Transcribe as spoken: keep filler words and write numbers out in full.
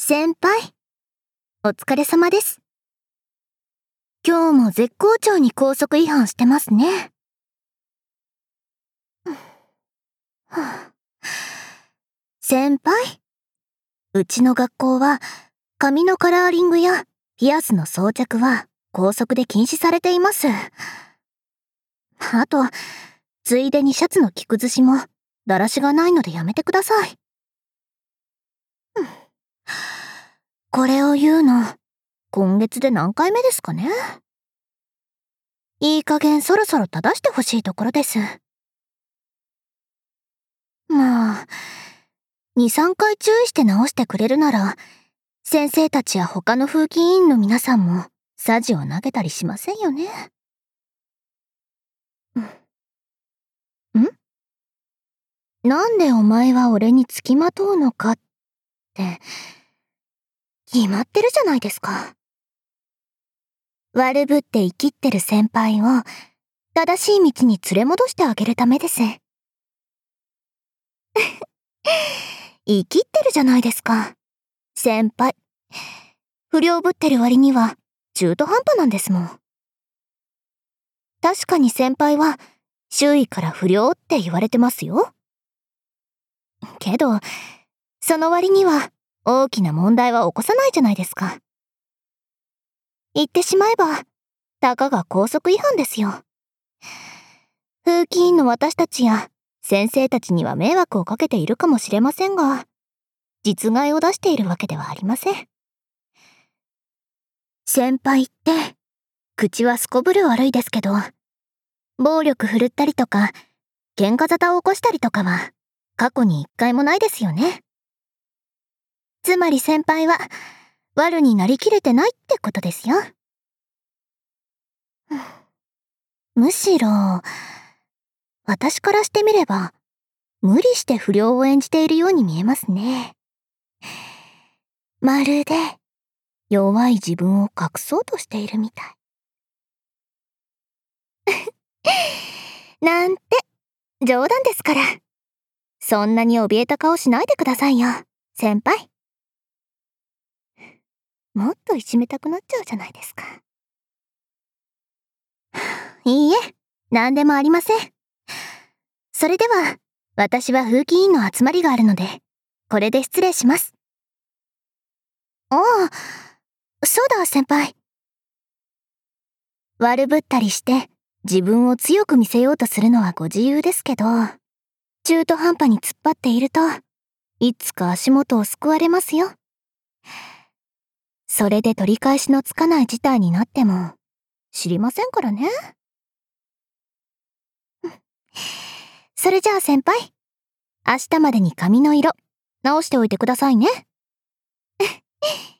先輩、お疲れ様です。今日も絶好調に校則違反してますね。はあ、先輩、うちの学校は髪のカラーリングやピアスの装着は校則で禁止されています。あと、ついでにシャツの着崩しもだらしがないのでやめてください。これを言うの、今月で何回目ですかね。いい加減そろそろ正してほしいところです。まあ、に、さんかい注意して直してくれるなら、先生たちや他の風紀委員の皆さんも、サジを投げたりしませんよね。ん？ん？なんでお前は俺に付きまとうのかって、決まってるじゃないですか。悪ぶって生きってる先輩を、正しい道に連れ戻してあげるためです。生きってるじゃないですか。先輩。不良ぶってる割には中途半端なんですもん。確かに先輩は周囲から不良って言われてますよ。けど、その割には大きな問題は起こさないじゃないですか。言ってしまえば、たかが校則違反ですよ。風紀委員の私たちや先生たちには迷惑をかけているかもしれませんが、実害を出しているわけではありません。先輩って、口はすこぶる悪いですけど、暴力振るったりとか、喧嘩沙汰を起こしたりとかは、過去に一回もないですよね。つまり先輩は、悪になりきれてないってことですよ。むしろ、私からしてみれば、無理して不良を演じているように見えますね。まるで、弱い自分を隠そうとしているみたい。なんて、冗談ですから。そんなに怯えた顔しないでくださいよ、先輩。もっといじめたくなっちゃうじゃないですか。いいえ、なんでもありません。それでは、私は風紀委員の集まりがあるので、これで失礼します。ああ、そうだ先輩。悪ぶったりして、自分を強く見せようとするのはご自由ですけど、中途半端に突っ張っていると、いつか足元をすくわれますよ。それで取り返しのつかない事態になっても、知りませんからね。それじゃあ先輩、明日までに髪の色、直しておいてくださいね。